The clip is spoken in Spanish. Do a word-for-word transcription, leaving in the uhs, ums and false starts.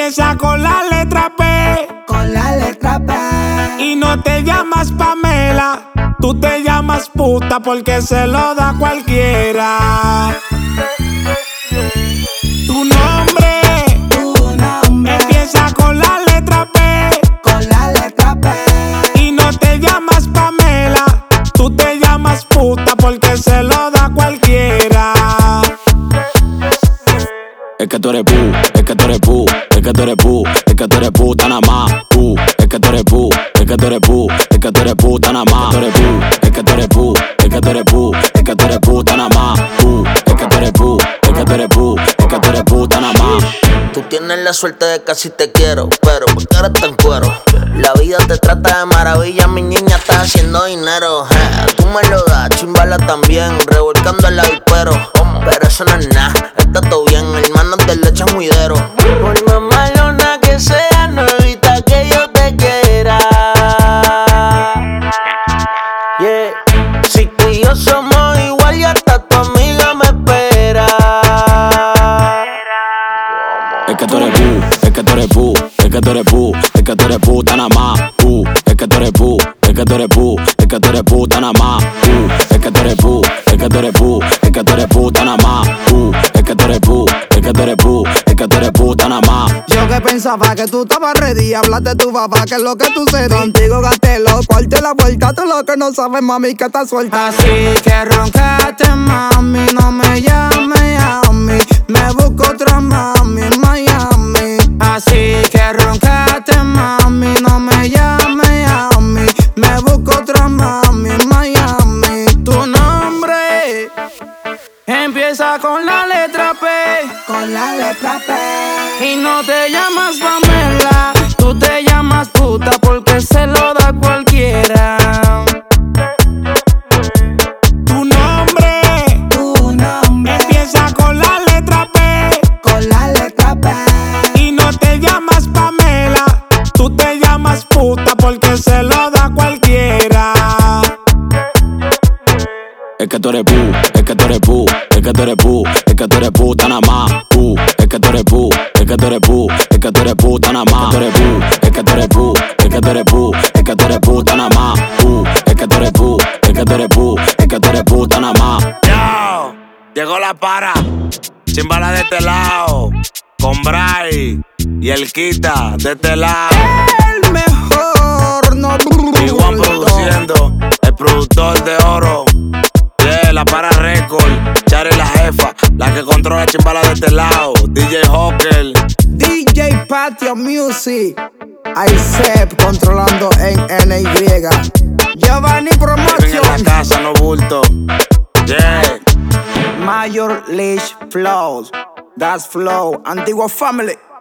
Empieza con la letra P. Con la letra P. Y no te llamas Pamela, tú te llamas puta porque se lo da cualquiera. Tu nombre, Tu nombre. empieza con la letra P. Con la letra P. Y no te llamas Pamela, tú te llamas puta porque se lo da cualquiera. Es que tú eres pu, es que tú eres pu, es que tú eres pu, es que tú eres puta nada más. Pu, es que tú eres pu, es que tú eres pu, es que tú eres puta nada más. Es que tú eres pu, es que tú eres pu, es que tú eres puta nada más. Pu, es que tú eres pu, es que tú eres pu, es que tú eres puta nada más. Tú tienes la suerte de que así te quiero, pero ¿por qué eres tan cuero? La vida te trata de maravilla, mi niña, estás haciendo dinero. eh. Tú me lo das, chimbala también, revolcando el avispero. Pero eso no es nada, está todo bien, hermanos de leche juidero. Por más malona que sea, no evita que yo te quiera. Yeah, si tú y yo somos igual, ya hasta tu amiga me espera. Es que tú eres pu, es que tú eres pu, es que tú eres pu, es que tú eres puta nada más. Pu, es que tú eres pu, es que tú eres pu, es que tú eres puta nada más. Pu, es que tú eres pu, es que tú eres pu, es que tú eres puta nada más. Pu, es que tú eres pu, es que tú eres pu, es que tú eres puta nada más. Yo que pensaba que tú estabas ready, hablaste de tu papá, que es lo que tú sé. Contigo gasté los cuartos y la vuelta, tú lo que no sabes, mami, que estás suelta. Así que roncaste, mami, no me llames a mí, me busco otra mami en Miami. Así que roncaste, mami, no me llames a mí, me busco otra mami en Miami. Tu nombre empieza con la letra P. Con la letra P. Y no te llamas Pamela, tú te llamas puta porque se lo da cualquiera. Tu nombre, Tu nombre. empieza con la letra P. Con la letra P. Y no te llamas Pamela, tú te llamas puta porque se lo da cualquiera. Es que tú eres pu, es que tú eres pu, es que tú eres pu, es que tú eres puta nada más. Pu, es que tú eres pu, es que tú eres pu, es que tú eres puta nada más. Es que tú eres pu, es que tú eres pu, es que tú eres puta nada más. Pu, es que tú eres pu, es que tú eres pu, es que tú eres puta nada más. Yo, llegó la para, chimbala de este lado, con Bray y el Quita de este lado. El mejor, no Y Juan produciendo, el productor de oro. Yeah, la para record, Chari la jefa, la que controla chimbala de este lado. D J Hawker, D J Patio Music, Aicep controlando en N Y. Giovanni viven en la Promotion, casa, no bulto. Yeah. Major League Flows, That's Flow, Antigua Family.